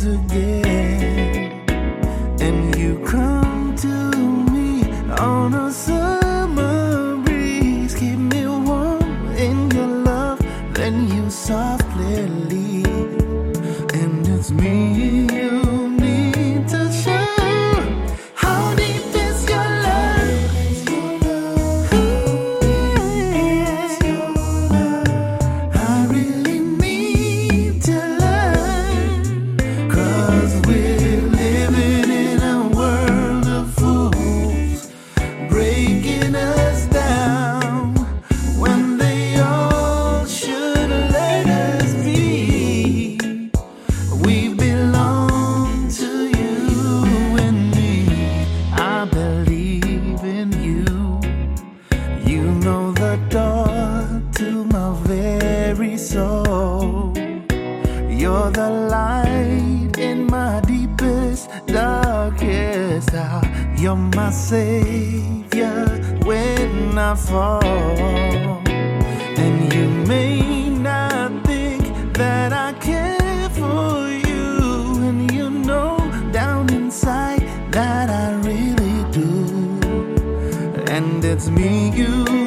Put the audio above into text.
again, and you come to me on a summer breeze. Keep me warm in your love, then you softly leave, and it's me you need to show. How deep is your love? I really need to learn, 'cause we're living in a world of fools, breaking us down when they all should let us be. We belong to you and me. I believe in you. You know the door to my very soul. You're the light in my deepest, darkest hour. You're my savior when I fall. And you may not think that I care for you, and you know down inside that I really do. And it's me you